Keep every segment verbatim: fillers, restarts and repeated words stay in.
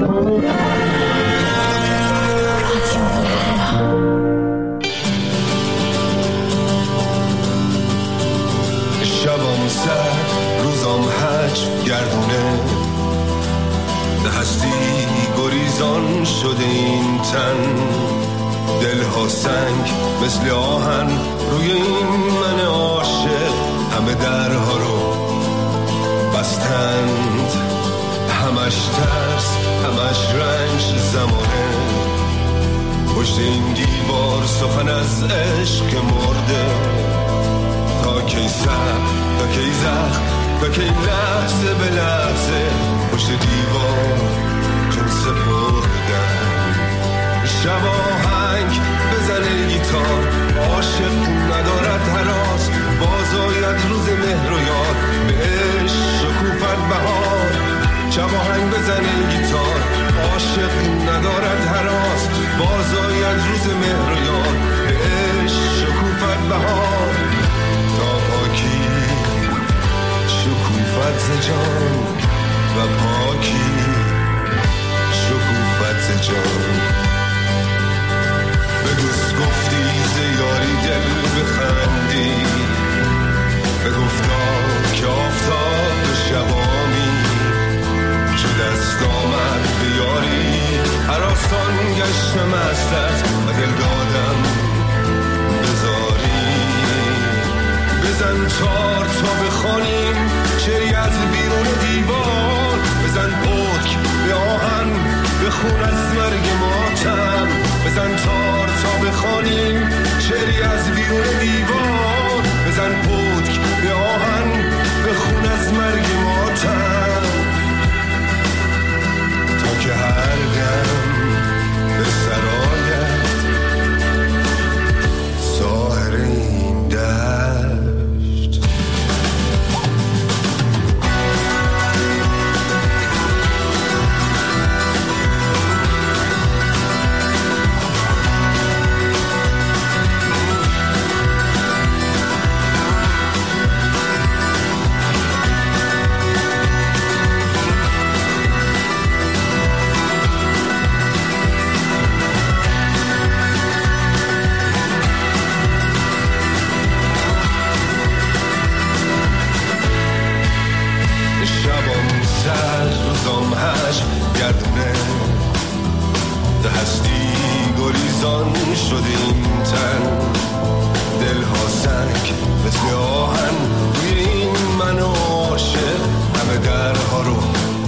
شبام سرد روزام هج گردونه، هستی گریزان شده این تن، دلها سنگ مثل آهن روی این من عاشق، همه درها رو بستند، همش ترس همش رنج زمانه، پشت این دیوار سخن از عشق مرده، تا کی سر تا کی زخم تا کی لحظه به لحظه پشت دیوار چون سپردن. شب آهنگ بزنه گیتار، عاشق ندارد هراس، باز آید روز مهر و یاد به عشق شکوفت بهار. شب آهنگ بزنه گیتار، عاشق ندارد هراس، باز آید روز مهر و یاد به عشق شکوفت بهار. تا پاکی شکوفت ز جان و پاکی شکوفت ز جان. به دوست گفتی ز یاری دل بخندی، به گفتا که آفتاب به شبامی، چو دست آمد به یاری هراسان گشتم از دست و دل دادم بذاری. بزن تار تا بخوانیم شعری از بیرون دیوار، بزن پتک به آهن بخون از مرگ ماتم، بزن تار تا بخوانیم شعری از بیرون دیوار، بزن پتک به آهن بخون از مرگ ماتم. تا که هر دم به سرایت ساحر این دشت. روزام هش گردونه، ده هستی گریزان شده این تن، دلها سنگ مثل آهن روی این من عاشق، همه درها رو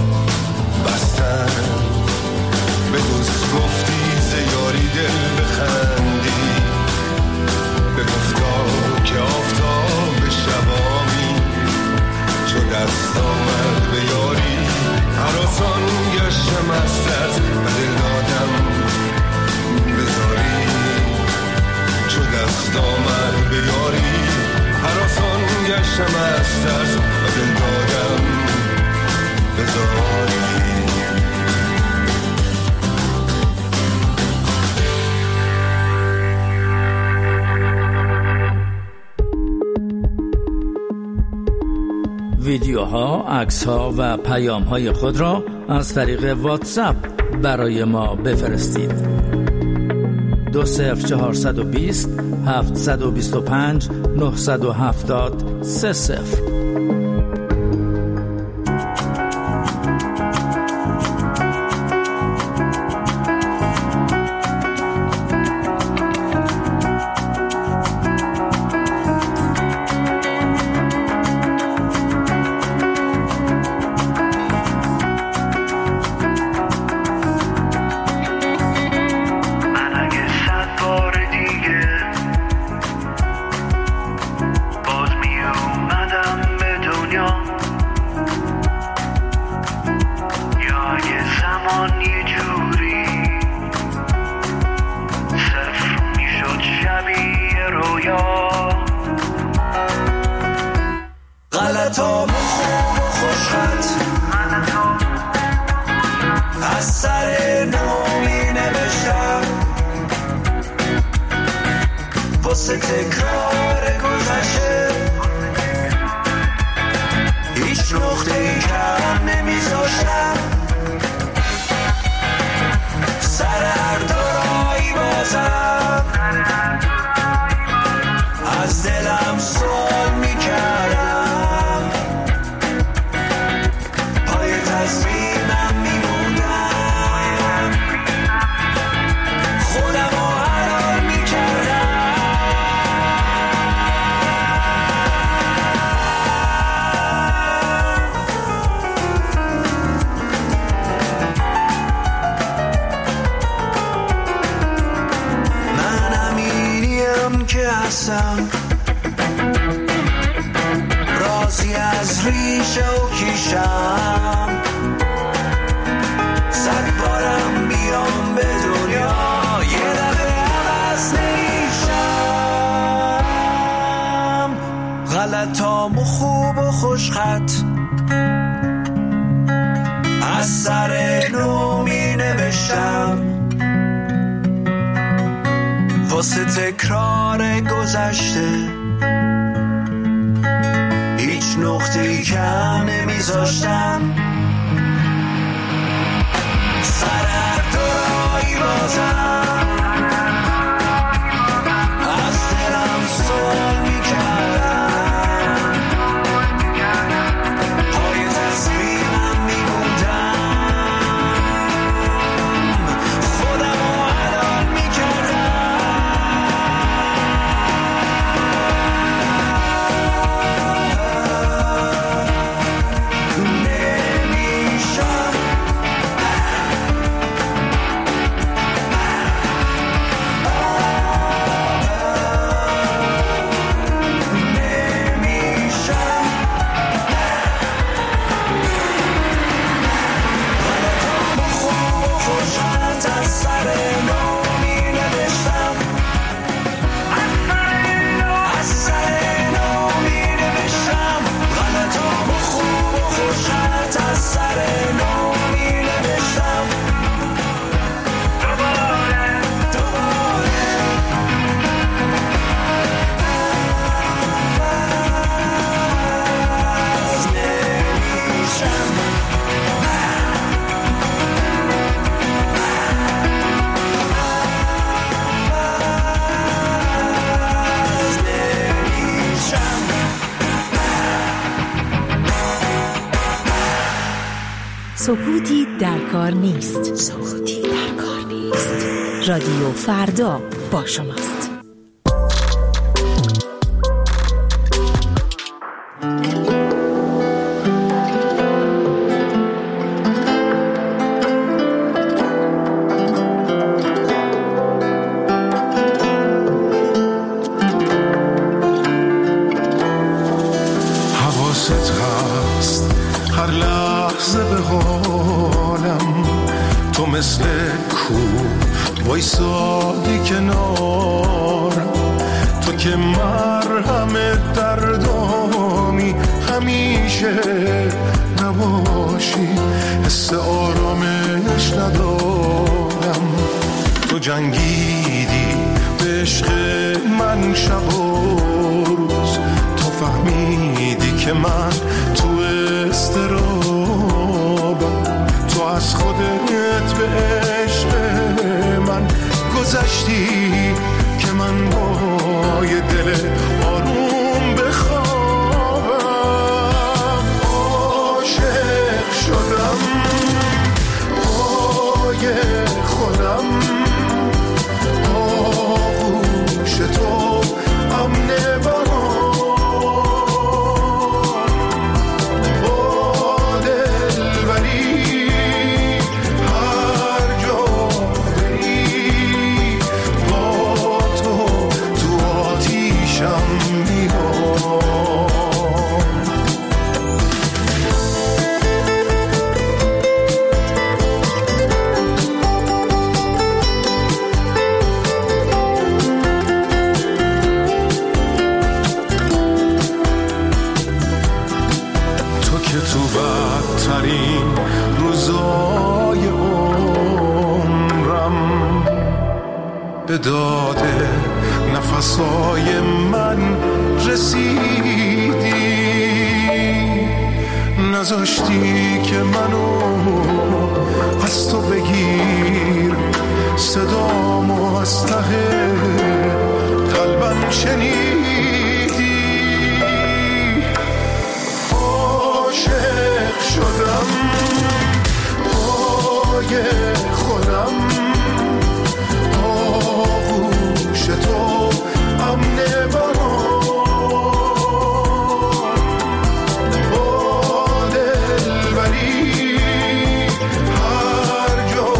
بستن. به دوست گفتی ز یاری دل بخندی، به گفتا که آفتاب به شبامی، چو دست آمد به یاری هراسان گشتم از دست و دل دادم بذاری. چو دست آمد به یاری هراسان گشتم از دست و دل دادم بذاری. ویدیوها، عکس‌ها و پیام‌های خود را از طریق واتساپ برای ما بفرستید. دو صفر چهارصد و بیست هفتصد و بیست و پنج نهصد و هفتاد سه صفر. خوشخط از سر نو می نوشتم واسه تکرار گذشته، هیچ نقطه‌ای کم نمیذاشتم. سر هر دورایی بازم از دلم سوال میکردم، پای تصمیمم میموندم، خودم رو حلال سکوتی در کار نیست. سکوتی در کار نیست. رادیو فردا با شماست. حواست هست هر لحظه به حالم، تو مثل کو وایسادی کنارم، تو که مرهم دردامی همیشه نباشی، حس آرامش ندارم. تو جنگیدی به عشق من شب و روز، تو فهمیدی که من تو استرابم، تو از خودت به عشق من گذشتی که من با یه دل آروم بخوابم. عاشق شدم پای خودم، آغوش تو امن برام، به داده نفسای من رسیدی، نذاشتی که منو از تو بگیر، صدامو از ته قلبم شنیدی. عاشق شدم پای خودم، آغوش تو امن برام، با دلبری هر جا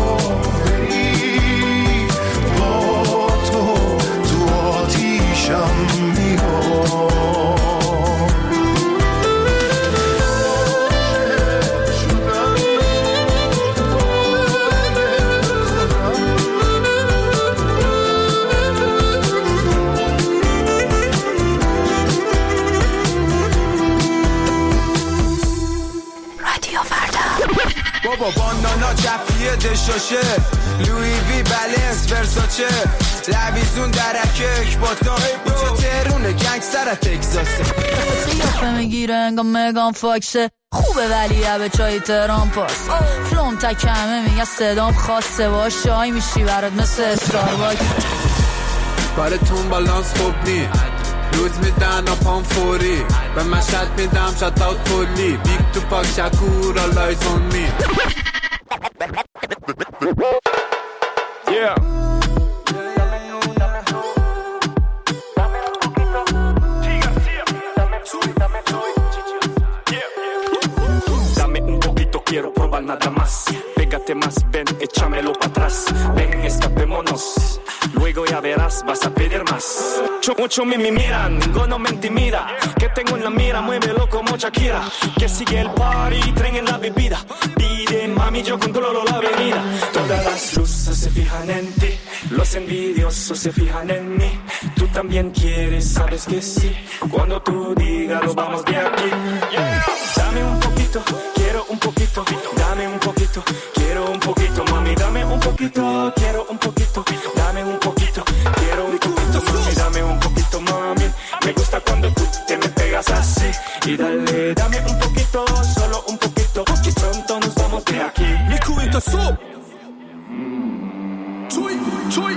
کفیه دشاشه لوی وی بلنس ورساچه لویزون درکه اکباتان اینجا تهرونه گنگستر تکساسه قیافه میگیره انگا مگان فاکسه خوبه ولی به چای تهران پاس فلوم تکمه میگه صدام خاصه باش شای میشی برات مثل استارباکس کارتون بالانس خوب نی روز میدن آپام فوری به مشهد میدم شات اوت کلی بیگ تو پاک شکور all eyes on me Yeah Quiero probar nada más. Pégate más, ven, échamelo para atrás. Ven, escapémonos. Luego ya verás, vas a pedir más. Mucho, mucho me, me miran, ninguno me intimida. Que tengo en la mira, muévelo como Shakira. Que sigue el party, tren en la bebida. Pide, mami, yo controlo la avenida. Todas las luces se fijan en ti. Los envidiosos se fijan en mí. Tú también quieres, sabes que sí. Cuando tú digas, lo vamos de aquí. Yeah. Dame un poquito, quiero un poquito. Dame un poquito, quiero un poquito. Mami, dame un poquito, quiero un poquito. Dame un poquito, quiero un poquito. Mami, dame un poquito, mami. Me gusta cuando tú te me pegas así. Y dale, dame un poquito, solo un poquito. Y pronto nos vamos de aquí. Mi cubito sub. Chuy, chuy.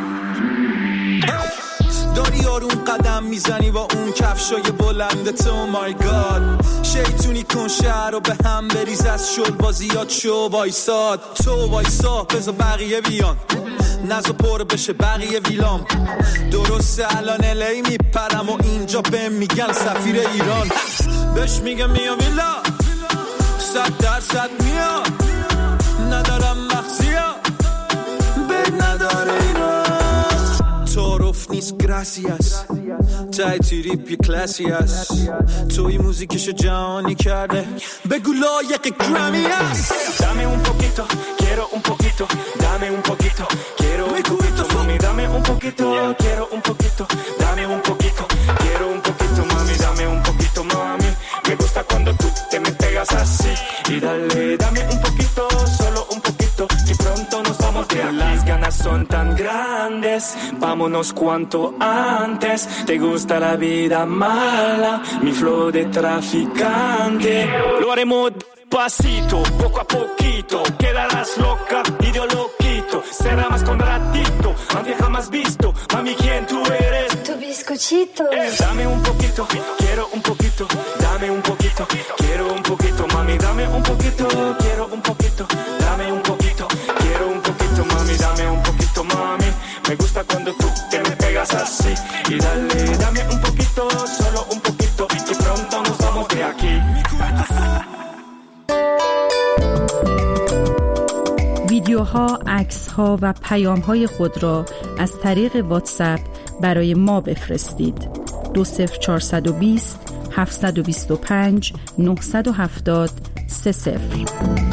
داری آروم قدم میزنی با اون کفشای بلندت oh my god شیطونی کن شهر رو به هم بریز از شل بازیات شو وایساد تو وایسا بذار بقیه بیان نزا پر بشه بقیه ویلام درسته الان الی میپرم و اینجا بهم میگن سفیر ایران بهش میگم میا ویلا صد درصد میا ندارم مخزیا بد نداره اینا تعارف نیست گراسیاس تای تریپ یه کلاسی هست توی موزیکشو جهانی کرده بگو لایق گرامی هست Dame un poquito, quiero un poquito. Dame un poquito, quiero un poquito. Mami, dame un poquito, quiero un poquito. Dame un poquito, quiero un poquito. Mami, dame un poquito, mami. Me gusta cuando tú te me pegas así. Y dale, dame un poquito, solo un poquito. Y pronto nos vamos de aquí. Las ganas son tan grandes, vámonos cuanto antes. Te gusta la vida mala, mi flow de traficante. Lo haremos pasito, poco a poquito. Quedarás loca y yo lo quito. Será más con ratito, antes jamás visto. Mami, ¿quién tú eres? Tu bizcochito. Eh, dame un poquito, quiero un poquito. Dame un poquito, quiero un poquito. Mami, dame un poquito, quiero un poquito. Dame un poquito, quiero un poquito. Mami, dame un poquito, mami. Me gusta cuando tú te me pegas así. Y dale, dame un poquito, solo un poquito. Y pronto nos vamos de aquí. ویدیوها، عکس‌ها و پیام‌های خود را از طریق واتساپ برای ما بفرستید. دو صفر چهارصد و بیست هفتصد و بیست و پنج نهصد و هفتاد سه صفر.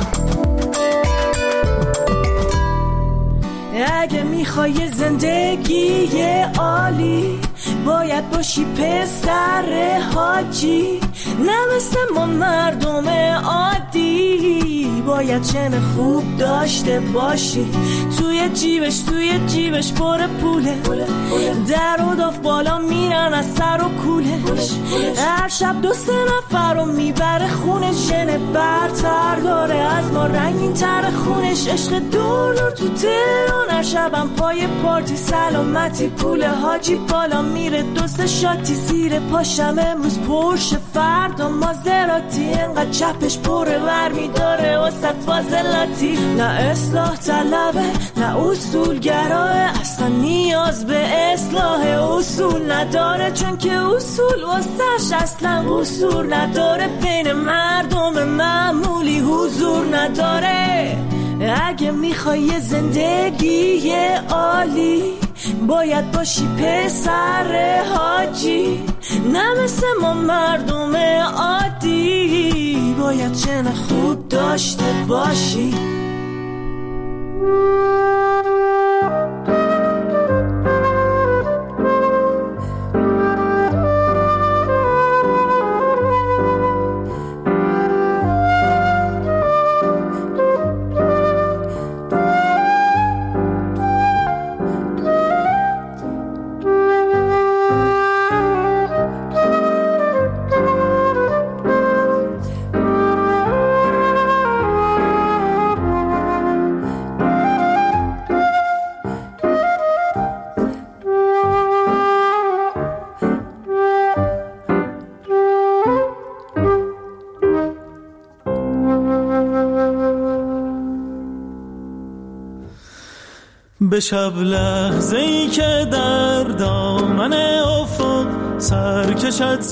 اگه میخوای زندگی عالی باید باشی پسر حاجی نه مثل ما مردم عادی باید چن خوب داشته باشی توی جیبش توی جیبش پر پوله در و داف بالا میرن از سر و کولش هر شب دو سه نفر رو میبره خونش چن برتر داره از ما رنگین تر خونش عشق دور دور تو تهران هر شبم پای پارتی سلامتی پول حاجی بالا میره دوست شاتی زیر پاشم امروز پرش فردا مازراتی انقدر چپش پره ور میداره وسط فاضلاتی نه اصلاح طلبه نه اصولگراه اصلا نیاز به اصلاح اصول نداره چون که اصول واسش اصلا اصول نداره بین مردم معمولی حضور نداره اگه میخوای زندگی عالی باید باشی پسر حاجی نه مثل ما مردم عادی باید چن خوب داشته باشی به شب لحظه‌ای که در دامن افق سرکشد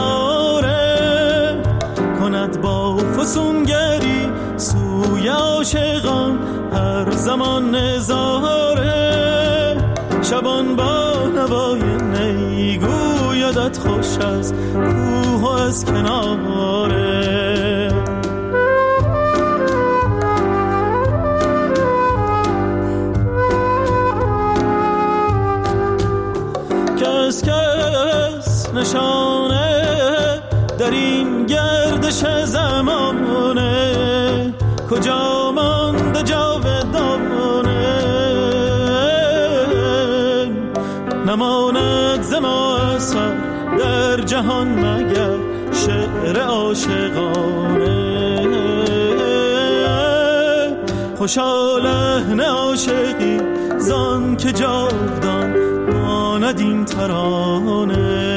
ستاره کند با فسونگری سوی عاشقان هر زمان نظاره شبان با نوای نی گویدت خوش از کوه و از کناره کس کس نشانه در این گردش زمانه کجا مانده جاودانه نماند ز ما اثر در جهان مگر شعر عاشقانه خوشا لحن عاشقی زان که جاودان ماند این ترانه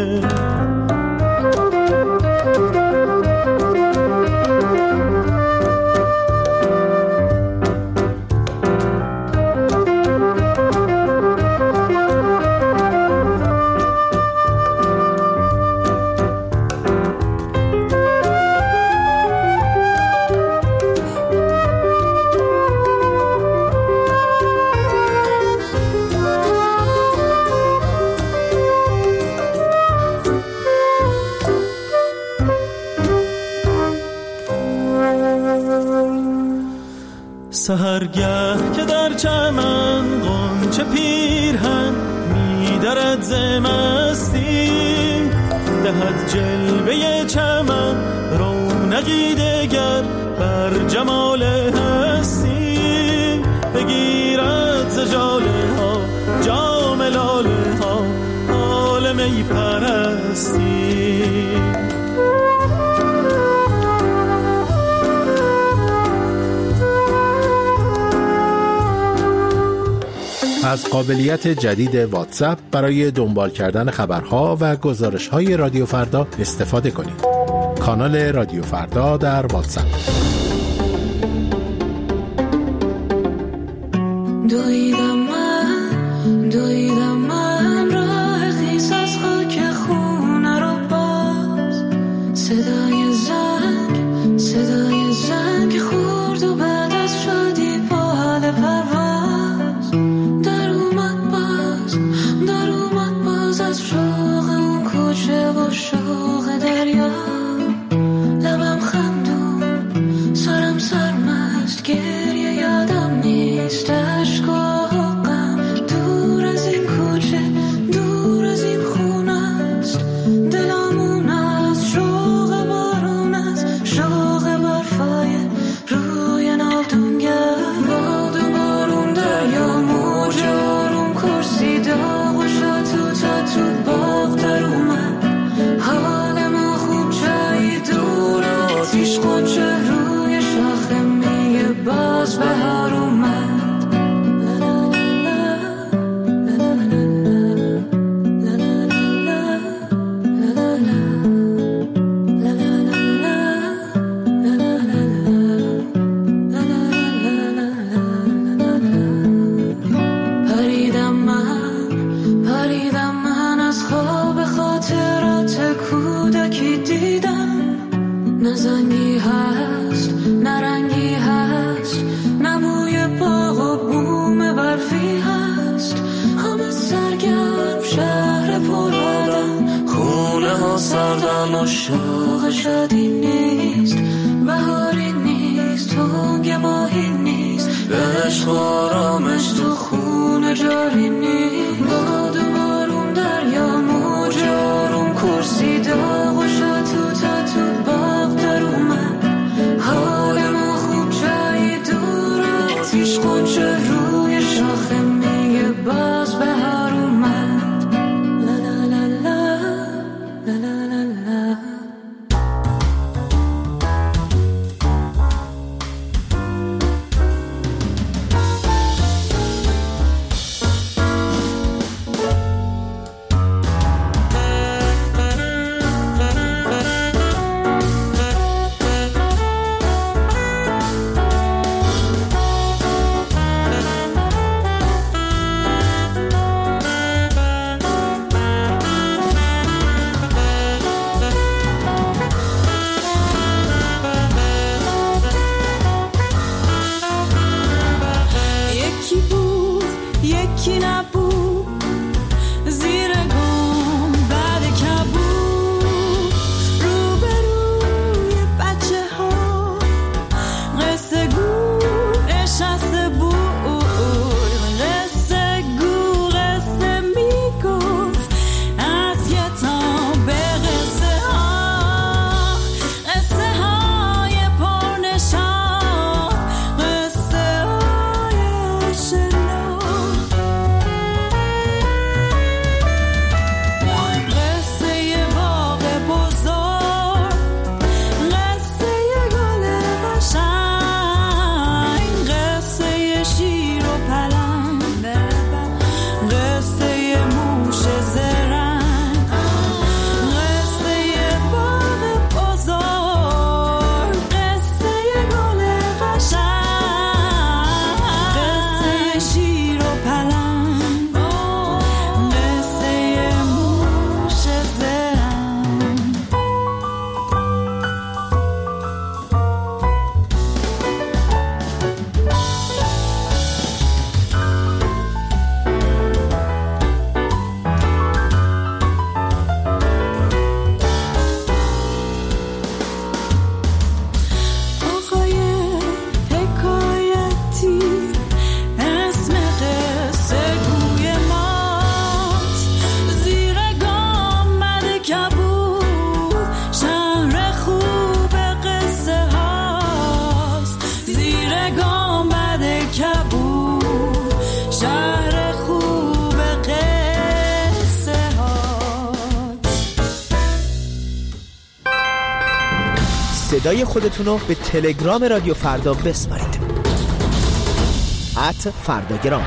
سحرگه که در چمن غنچه پیرهن می‌درد ز مستی دهد جلوه چمن رونقی دگر بر جمال هستی بگیرد ز ژاله ها جام لاله ها حال می پرستی از قابلیت جدید واتساپ برای دنبال کردن خبرها و گزارش‌های رادیو فردا استفاده کنید. کانال رادیو فردا در واتساپ. دویدم من دویدم من راه خیس از خاک خونه رو باز صدای زنگ صدای زنگ خورد و بعد از شادی با حال پرواز و شوق دریا لبم خندون سرم سرمست گریه یادم نیست عشق و غم دور از این کوچه دور از این خونه است دلمون از شوق بارون است شوق برفای روی ناودونگر باد و بارون دریا موج آروم کرسی داغ و شد تو تا تو باغ در اومد حال ما خوب جایی دور آتیش قنچه روی شاخه میگه باز بهار اومد پریدم من پریدم من از خواب خاطرات کودکی دیدم نه زنگی هست نه رنگی هست نه بوی باغ و بوم برفی هست همه سرگرم شهر پر آدم خونه ها سردن و شوق شادی نیست بهاری نیست تنگ ماهی نیست عشق و آرامش تو خونه جاری نیست باد و بارون دریا موج آروم کرسی داغ و شد تو تا تو باغ در اومد حال ما خوب جایی دور آتیش قنچه روی شاخه میگه باز بهار اومد لا لا لا لا لا لا لا لا صدای خودتون رو به تلگرام رادیو فردا بسپارید. ات فرداگرام.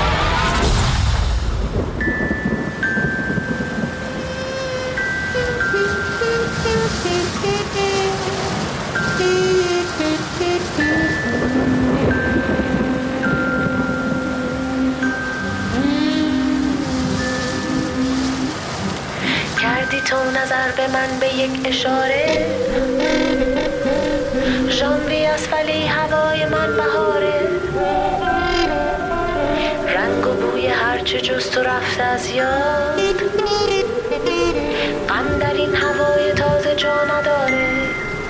کردی تو نظر به من به یک اشاره، ژانویه است ولی هوای من بهاره، رنگ و بوی هرچه جز تو رفته از یاد، غم در این هوای تازه جا نداره.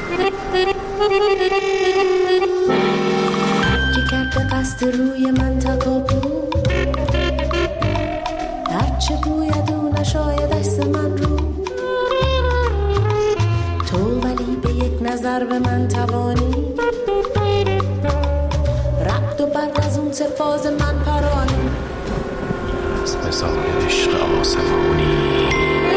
که کرده قصد روی من تکاپو، هرچه بوید او نشاید دست من رو، تو ولی به یک نظر به من توانی، رقد و برق از اون سفاز من پرانی، از مثال عشق آسمانی.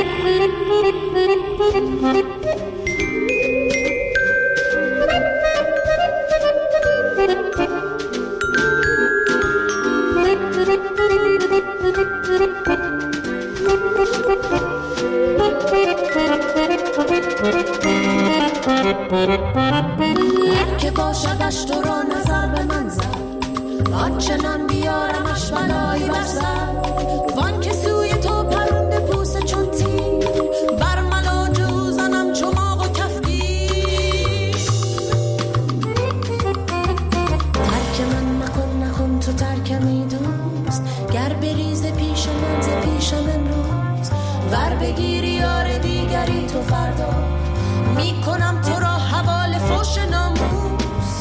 هر که باشدش تو را نظر به من زد، آنچنان بیارمش بلایی بر سر، وان که سوی تو پرنده پوسه چون تیر، بر ملاج او زنم چماق و کفگیر. ترک من نکن نکن تو ترکمی دوست، گر بریز پیش من ز پیشم امروز، ور بگیری یار دیگری تو فردا، میکنم تو را حوال فوش ناموس.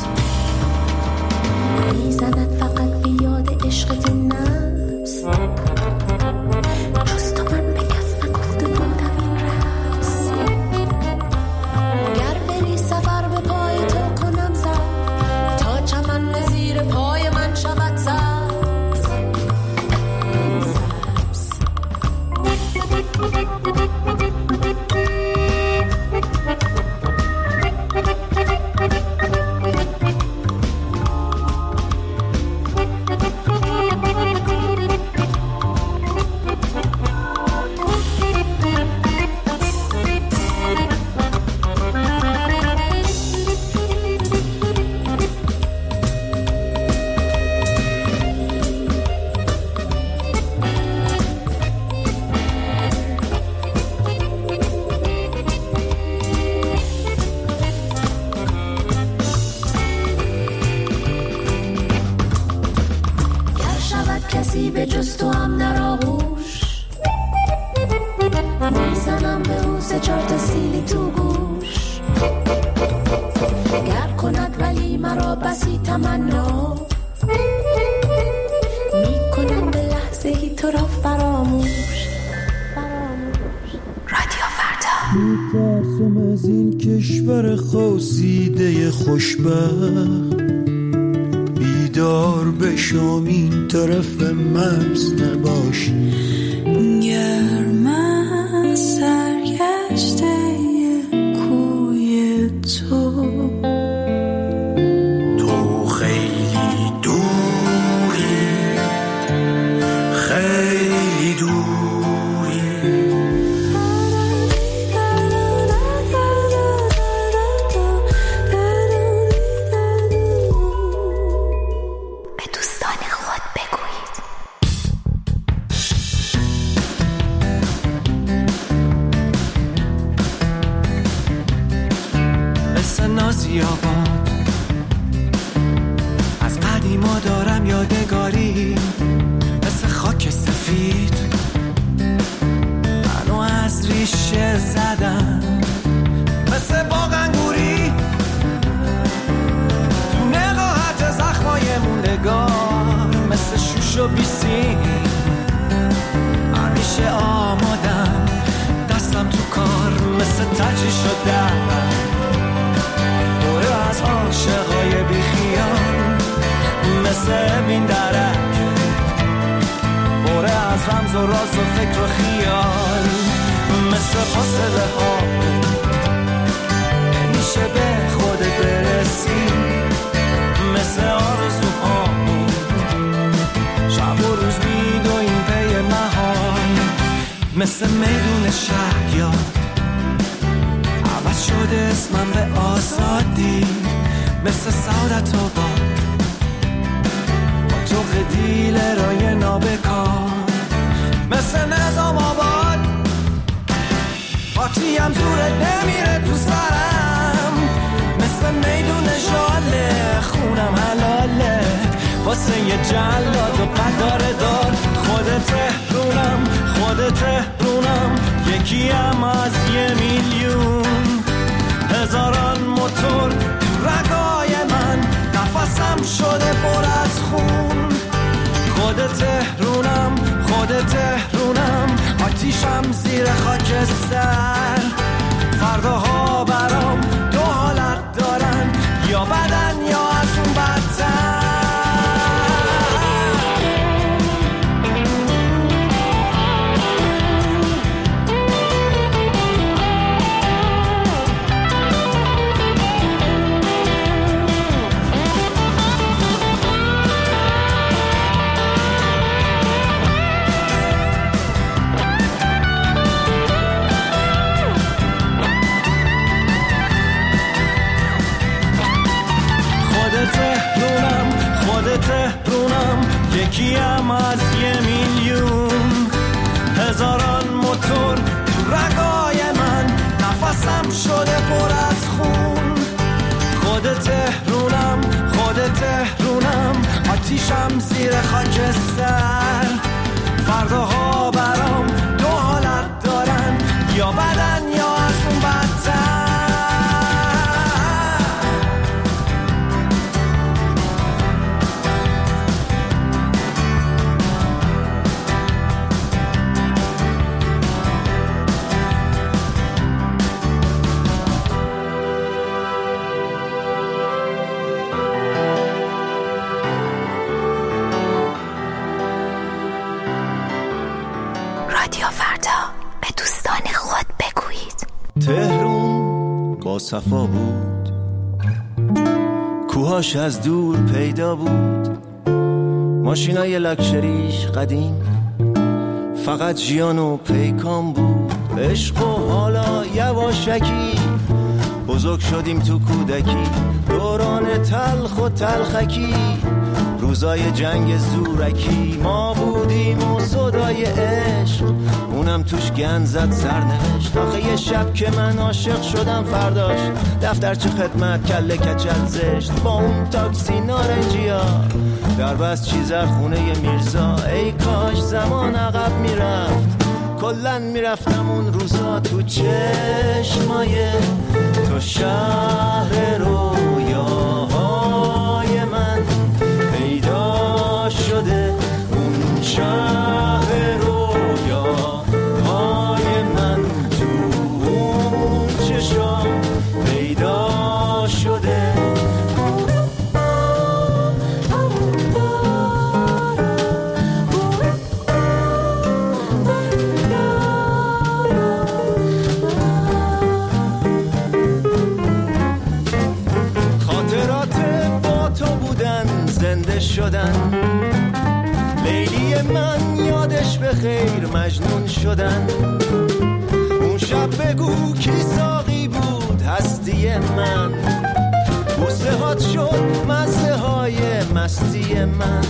میزند فقط بیاد عشقت نفس، جز تو من به کس نگفته بودم این رقص، گر بری سفر به پای تو کنم سر، تا چمن زیر پای من شود سبز سبز. کسی به جز تو هم در آغوش، میزنم به او سه چار تا سیلی تو گوش، گر کند ولی مرا بسی تمنا، میکنم به لحظه ای تو را فراموش. رادیو فردا. میترسم از این کشور خواسیده خوشبخت، بیدار بشم این طرف مرز نباشی، گرم از سرگشته کوی تو، تو خیلی دوری خیلی دوری. به دوستان خود بگویید. مثل نازی آباد از قدیما دارم یادگاری، مثل خاک سفید منو از ریشه زدم، مثل باغ انگوری تو نقاهت زخمای موندگار، مثل شوش و بیسیم همیشه آمادم، دستم تو کار مثل تجری شدم، دوره از عاشقای بیخیال مثل این درک، دوره از رمز و راز و فکر و خیال، مثل فاصله ها میشه به خودت برسی، مثل آرزوهامون شب و روز میدویم پی مهان، مثل میدون شهریار عوض شده اسمم به آزادی، مثل سعادت آباد با تو قدیل رای نابکار، مثل نظام آباد پاتیم زورت نمیره تو سرم، مثل میدون ژاله خونم حلاله واسه یه جلاد و قدار دار، خودت تهرونم خودت تهرونم یکیم از یه میلیون، هزاران موتور تو رگای من نفسم شده پر از خون، خودت تهرونم خودت تهرونم آتیشم زیر خاکستر، فرداها برام دو حالت دارن، یا بدن یا از اون بدتر. تهرونم یکیم از یه میلیون، هزاران موتور تو رگای من نفسم شده پر از خون، خودت تهرونم خودت تهرونم آتیشم زیر خاکستر، فرداها برام دو حالت دارن، یا بدن یا از اون بدتر. تهرون با صفا بود، کوهاش از دور پیدا بود، ماشینای لکشریش قدیم، فقط جیان و پیکان بود، عشق و حالا یواشکی بزرگ شدیم تو کودکی، دوران تلخ و تلخکی، روزای جنگ زورکی، ما بودیم و صدای عشق اونم توش گند زد سرنوشت، آخه یه شب که من عاشق شدم فرداش دفترچه خدمت کله کچل زشت، با اون تاکسی نارنجیا در بس چیزر خونه میرزا، ای کاش زمان عقب میرفت، کلن میرفتم اون روزا تو چشمای تو، شهر رویاهای من پیدا شده اون شهر رویاهای من، تو اون چشم پیدا شده. شدن لیلی من یادش به خیر مجنون شدن، اون شب بگو کی ساقی بود هستی من، بوسه هات شد مزه های مستی من.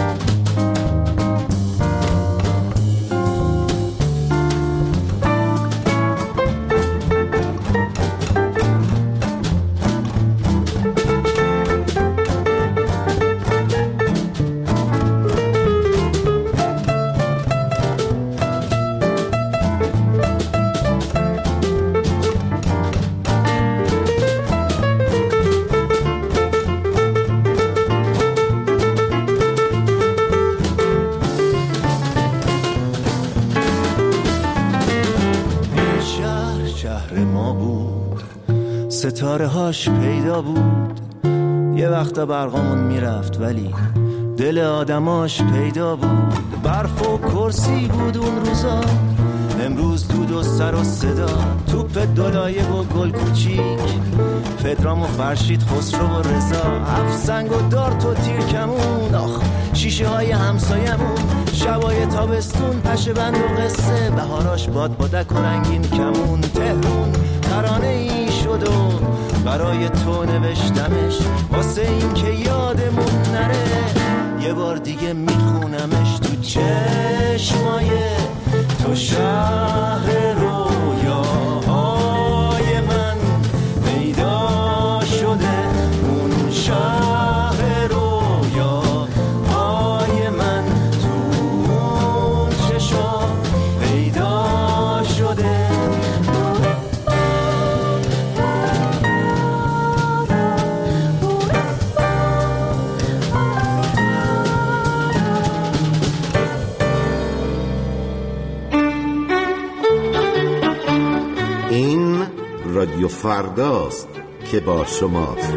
ستاره هاش پیدا بود، یه وقتا برقامون میرفت ولی دل آدماش پیدا بود، برف و کرسی بود اون روزا، امروز دود و سر و صدا، توپ دولایه و گل کوچیک، پدرام و فرشید، خسرو و رضا، هفت سنگ و دارت و تیر کمون، آخ شیشه های همسایمون، شبای تابستون پشه بند و قصه، بهاراش باد بادک و رنگین کمون، تهرون ترانه ای شد و برای تو نوشتمش، واسه این که یادمون نره، یه بار دیگه میخونمش تو چشمای تو، شهر رویاهای من پیدا شده، اون شهر رویاهای من تو اون چشم پیدا شده. رادیو فرداست که با شماست.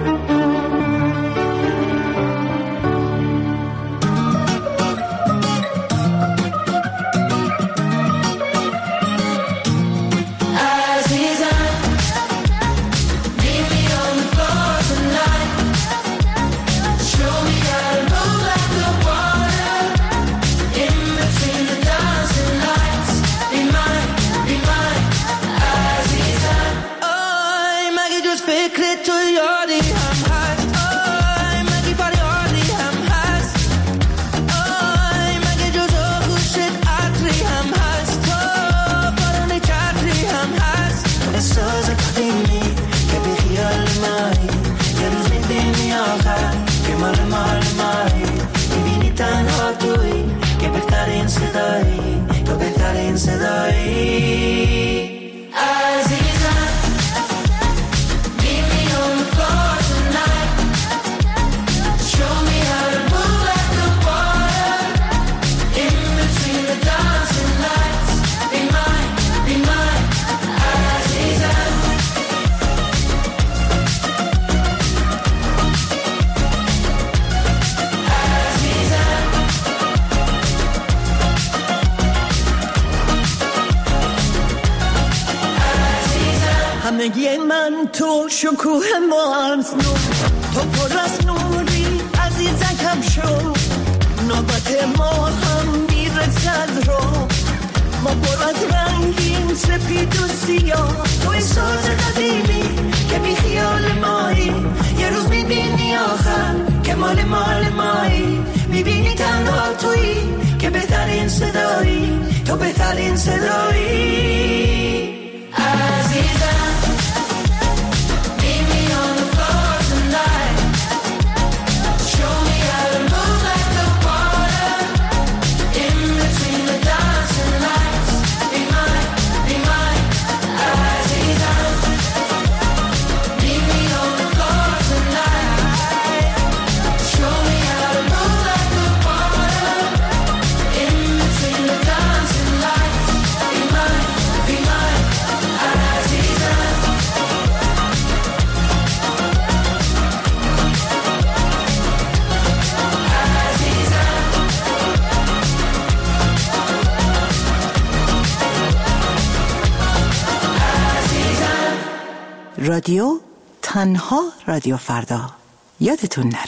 همگی من تو شکوه مارز نور، تو پر از نوری عزیزکم شو، نوبت ما هم میرسد رو، ما پر از رنگین سپید و سیاه، توی ساز قدیمی که بی خیال مایی، یه روز میبینی آخر که مال مال مایی، میبینی تنها تویی که بهترین صدایی، تو بهترین صدایی. عزیزم رادیو تنها رادیو فردا، یادتون نره.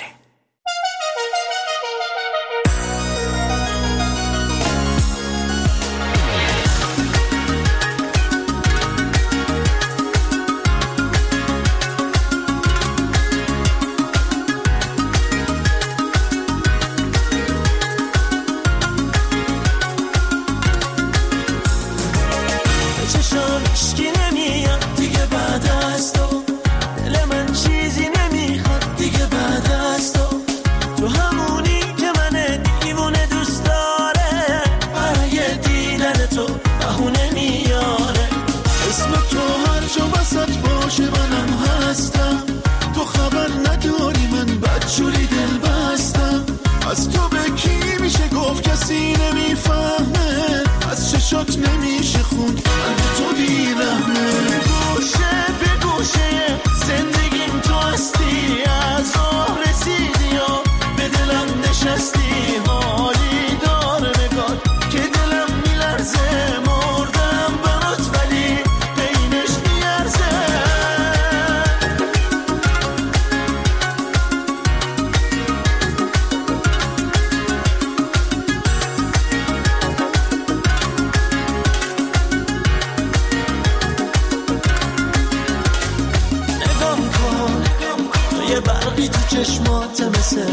دیگه بعد از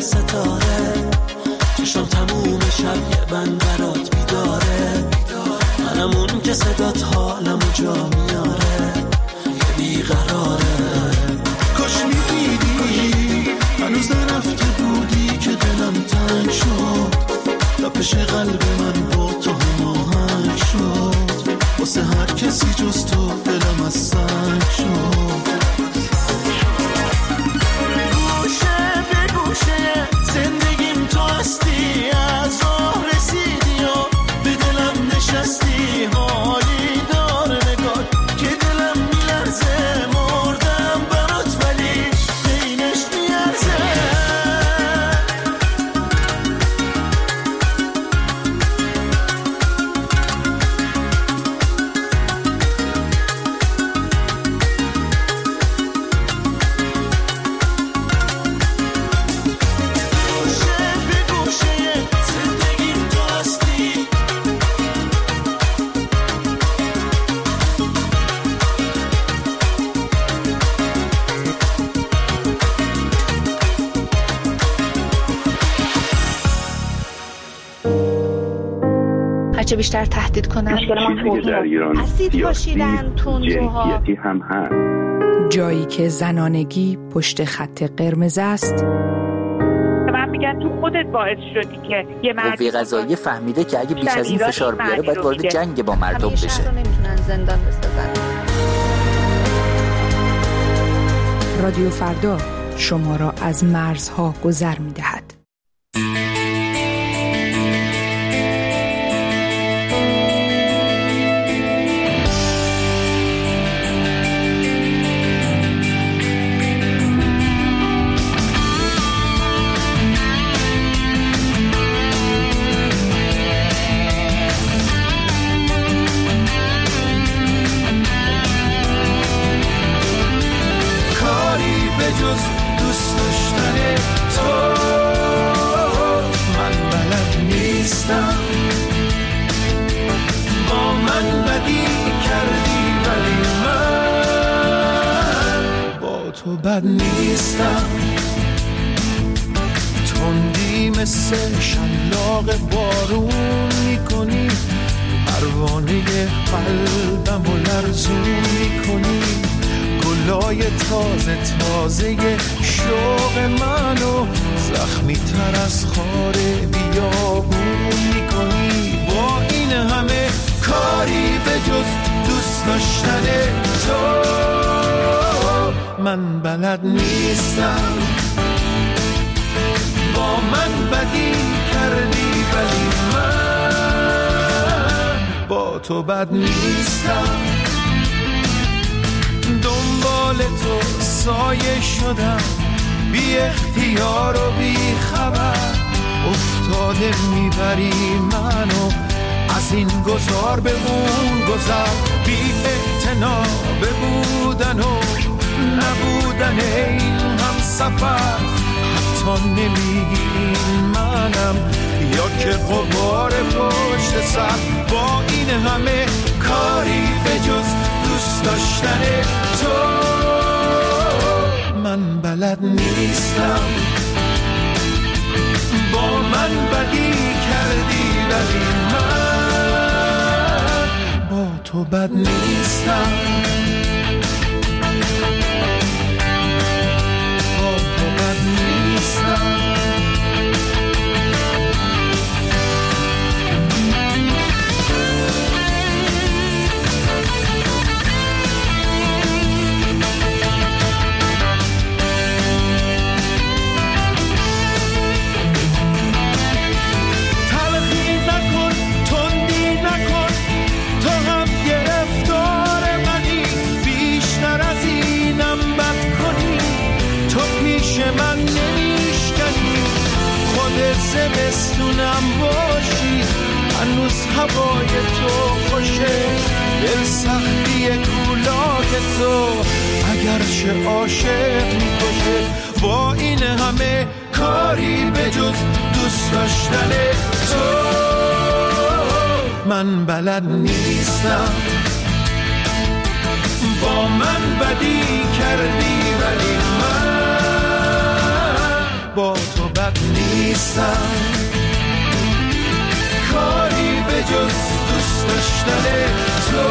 ستاره چشم تموم شب یه بند برات بیداره منم اون که صدات حالمو جا میاره یه بیقراره کاش میدیدی هنوز نرفته بودی که دلم تنگ شد تا پیش قلب من با تو هماهنگ شد واسه هر کسی جز تو دلم از سنگ شد گوشه به گوشه زندگیم تو هستی از راه رسیدی و به دلم نشستی حالی داره نگاه که دلم میلرزه مردم برات ولی بینش میارزه هرچه بیشتر تهدید کنن چیزی که در ایران سیاسی جنسیتی هم هست. جایی که زنانگی پشت خط قرمز است. من میگن تو خودت باعث شدی که یه مرد قوه قضاییه فهمیده که اگه بیش از این فشار بیاره باید وارد جنگ با مردم بشه. همیشه رو نمیتونن زندان بسازن. رادیو فردا شما را از مرزها گذر میدهد. بد نیستم تندی مثل شلاق بارون میکنی پروانه قلبم و لرزون میکنی گلای تازه تازه شوق منو زخمی تر از خار بیابون میکنی با این همه کاری به جز دوست داشتن تو من بلد نیستم با من بدی کردی ولی من با تو بد نیستم دنبال تو سایه شدم بی اختیار و بی خبر افتاده میبری منو از این گذار به اون گذر بی اعتنا به بودن و نبودن این هم سفر حتی نمیگی منم یا که غبار پشت سر با این همه کاری به جز دوست داشتن تو من بلد نیستم با من بدی کردی ولی من با تو بد نیستم زمستونم باشی هنوز هوای تو خوشه دل سختی کولاک تو اگرچه عاشق میکشه با این همه کاری به جز دوست داشتن تو من بلد نیستم با من بدی کردی ولی من با تو بد بد نیستم، کاری به جز دوست داشتن تو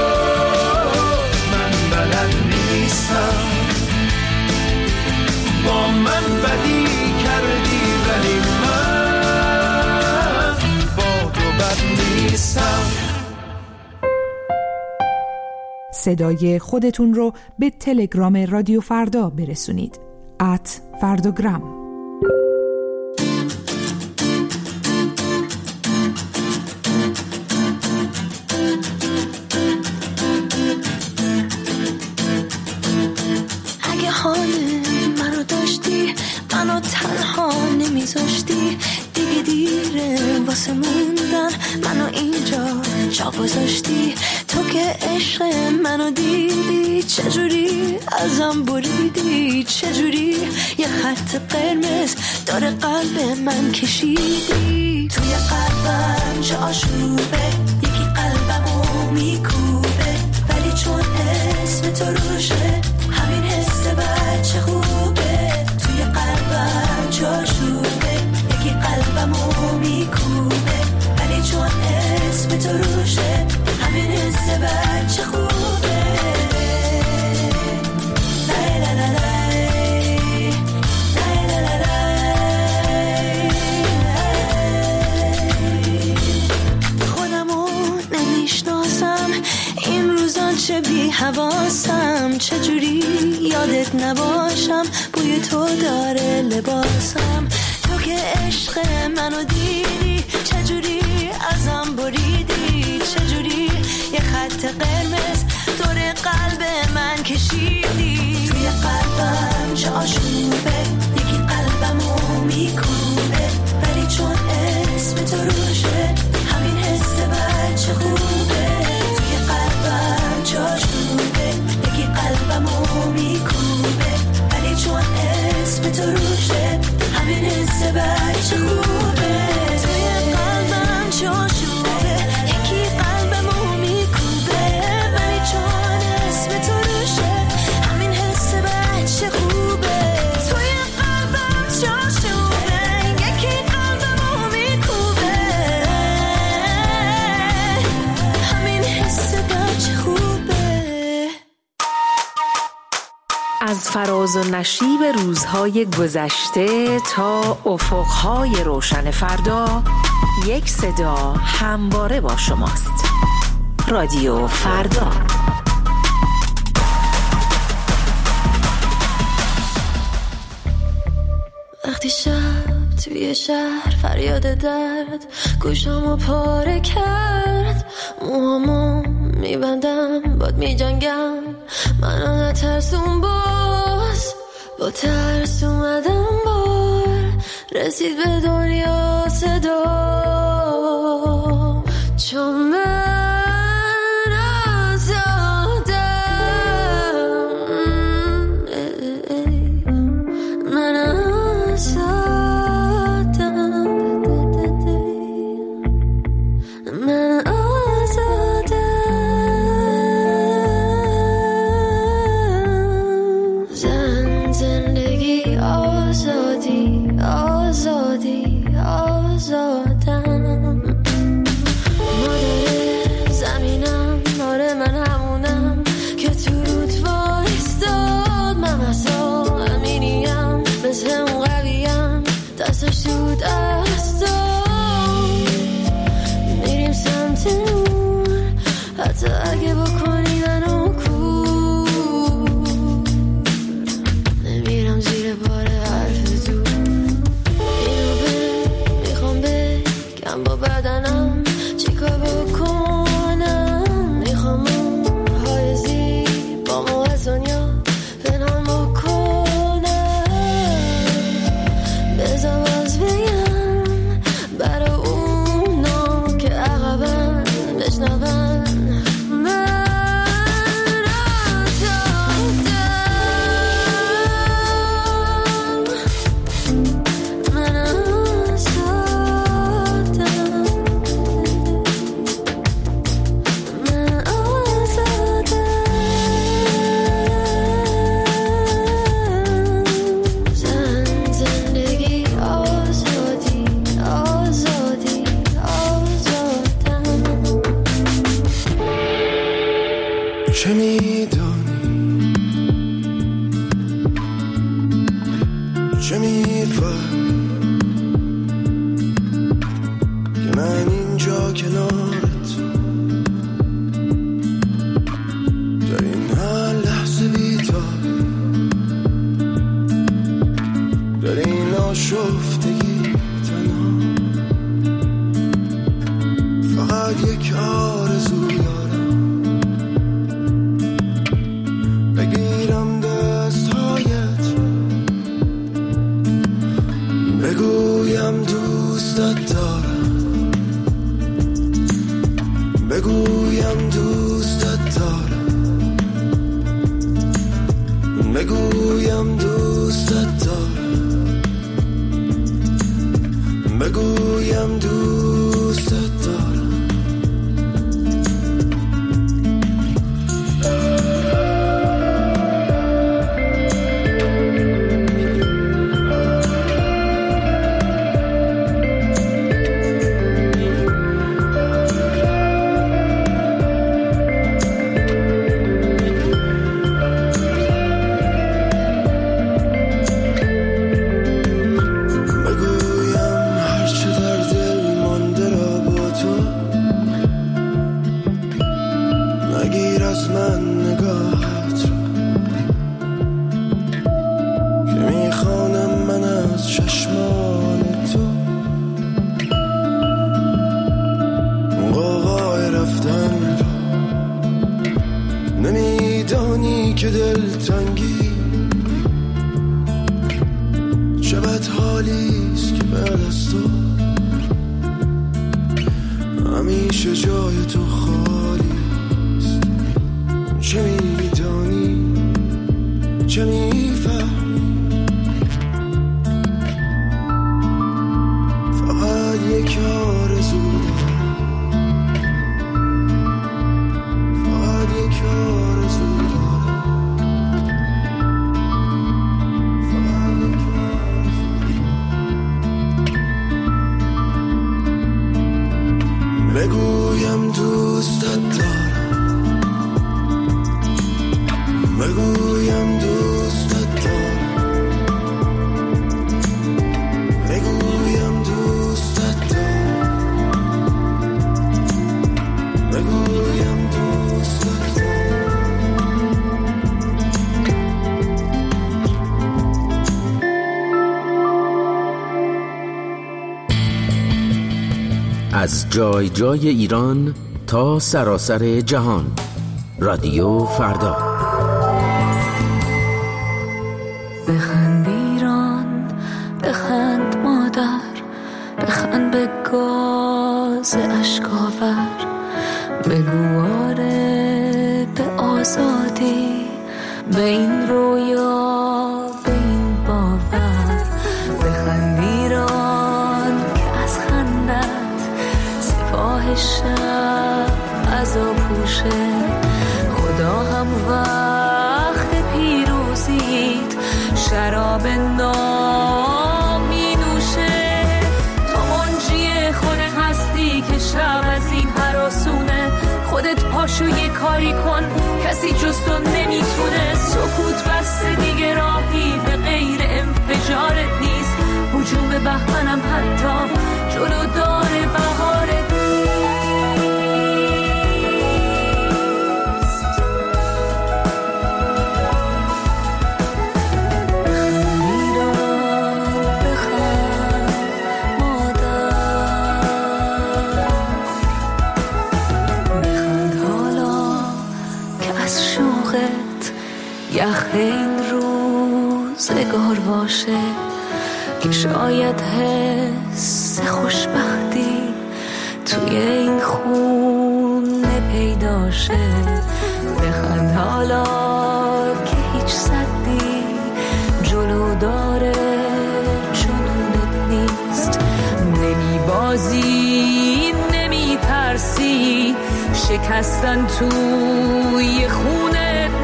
من بلد نیستم. با من بدی کردی ولی من با تو بد نیستم. صدای خودتون رو به تلگرام رادیو فردا برسونید. ات فرداگرام. اگه حال منو داشتی، منو تنها نمیذاشتی، دیگه دیره واسه موندن، منو اینجا جا گذاشتی. تو که عشق منو دیدی، چجوری ازم بریدی، چجوری یه خط قرمز داره قلب من کشیدی. توی قلبم چه آشوبه، یکی قلبمو میکوبه، ولی چون اسم تو روشه همین حس بچه خوبه. توی قلبم چه آشوبه، یکی قلبمو میکوبه، ولی چون اسم تو روشه همین حس بچه خوبه. لای لای لای لای لای لای لای. خودمو نمیشناسم این روزا، چه بی حواسم، چجوری یادت نباشم، بوی تو داره لباسم. تو که عشق منو دیدی، چجوری ازم بریدی، چجوری یه خط قرمز دور قلب من کشیدی. توی قلبم چه آشوبه، یکی قلبمو میکوبه، ولی چون اسم تو روشه همین حس بچه خوبه. توی قلبم چه آشوبه، یکی قلبمو میکوبه، ولی چون اسم تو روشه همین حس بچه خوبه. توی قلبم چه آشوبه، یکی قلبمو میکوبه، ولی چون اسم تو روشه همین حس بچه خوبه. توی قلبم چه آشوبه، یکی قلبمو میکوبه، همین حس بچه خوبه. از فراز و نشیب روزهای گذشته تا افقهای روشن فردا، یک صدا همواره با شماست. رادیو فردا. وقتی شب توی شهر فریاد درد گوشامو پاره کرد، موهامو میبندم باد میجنگم، منو نترسون باز، با ترس اومدم بار، رسید به دنیا صدا، چون من آزادم، من آزادم، من آزادم. زن زندگی آزادی، آزادی، آزادم. مادر زمینم، آره من همونم که تو رود وایستاد، من اصلا امینیم، مثل اون قویم، دستش تو دستم، میریم سمت نور، حتی اگه بکنی منو کور، نمیرم زیر بار حرف تو، اینو به میخوام بگم با بدنم چیکار بکنم، میخوام اون های زیبامو از دنیا پنهان بکنم، بذار باز بگم برا اونا که عقبن بشنون، من آزادم، من آزادم. میدانی، چه میفهمی که من اینجا کنارت در این هر لحظه بی‌تابی، در این آشفتگی تنها، فقط یک آرزو دارم، بگیرم دستهایت، بگویم دوستت دارم، بگویم دوستت دارم، بگویم دوستت دارم، بگویم دوستت دارم. که دلتنگی چه بد حالیست که بعد از تو همیشه جای تو خالیست. چه میدانی، چه میفهمی، فقط یک آرزو دارم، فقط یک آرزو دارم. بگویم دوستت دارم، بگویم دوستت دارم، بگویم دوستت دارم، بگویم دوستت دارم. از جای جای ایران تا سراسر جهان، رادیو فردا. بخند ایران، بخند مادر، بخند به گاز اشکاور، بگو آره به آزادی، به این رویا، به این باور. بخند ایران که از خندت سپاه شب عذا پوشه، خدا هم وقت پیروزیت شراب نام می نوشه. تو منجی خود هستی که شب از این هراسونه، خودت پاشو یه کاری کن، کسی جز تو نمیتونه. سکوت بسته دیگه راهی به غیر انفجارت نیست، هجوم بهمنم حتی جلو داره بهارت. یخ این روزگار باشه که شاید حس خوشبختی توی این خونه پیدا شه. بخند حالا که هیچ صدی جلو داره جنونت نیست. نمی بازی، نمی ترسی، شکستن توی خونه